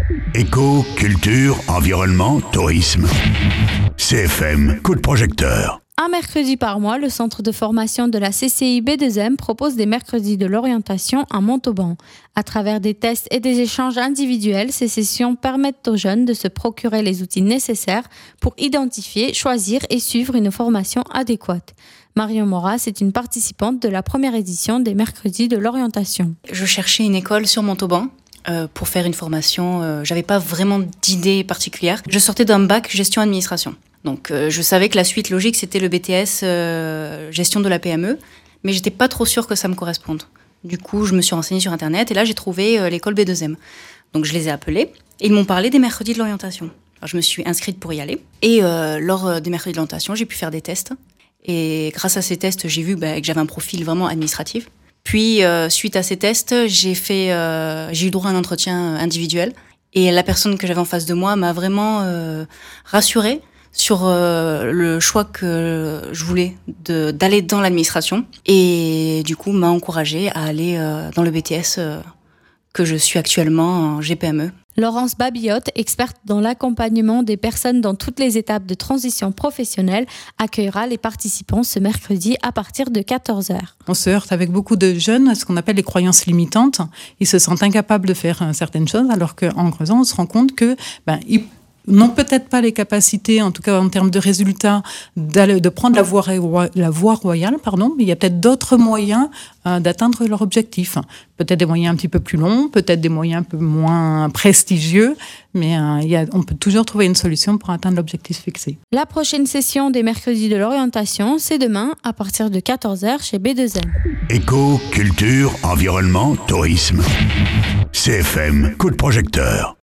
Éco, culture, environnement, tourisme. CFM, coup de projecteur. Un mercredi par mois, le centre de formation de la CCI B2M propose des mercredis de l'orientation à Montauban. À travers des tests et des échanges individuels, ces sessions permettent aux jeunes de se procurer les outils nécessaires pour identifier, choisir et suivre une formation adéquate. Marion Moras est une participante de la première édition des mercredis de l'orientation. Je cherchais une école sur Montauban pour faire une formation. J'avais pas vraiment d'idée particulière. Je sortais d'un bac gestion-administration. Donc je savais que la suite logique c'était le BTS gestion de la PME, mais j'étais pas trop sûre que ça me corresponde. Du coup, je me suis renseignée sur internet et là j'ai trouvé l'école B2M. Donc je les ai appelés et ils m'ont parlé des mercredis de l'orientation. Alors, je me suis inscrite pour y aller et lors des mercredis de l'orientation, j'ai pu faire des tests. Et grâce à ces tests, j'ai vu que j'avais un profil vraiment administratif. Puis suite à ces tests, j'ai eu droit à un entretien individuel et la personne que j'avais en face de moi m'a vraiment rassurée sur le choix que je voulais d'aller dans l'administration et du coup m'a encouragée à aller dans le BTS que je suis actuellement en GPME. Laurence Babillotte, experte dans l'accompagnement des personnes dans toutes les étapes de transition professionnelle, accueillera les participants ce mercredi à partir de 14h. On se heurte avec beaucoup de jeunes à ce qu'on appelle les croyances limitantes. Ils se sentent incapables de faire certaines choses alors qu'en creusant, on se rend compte que ils n'ont peut-être pas les capacités, en tout cas en termes de résultats, de prendre la voie royale, mais il y a peut-être d'autres moyens d'atteindre leur objectif. Peut-être des moyens un petit peu plus longs, peut-être des moyens un peu moins prestigieux, mais on peut toujours trouver une solution pour atteindre l'objectif fixé. La prochaine session des mercredis de l'orientation, c'est demain à partir de 14h chez B2M. Éco, culture, environnement, tourisme. CFM, coup de projecteur.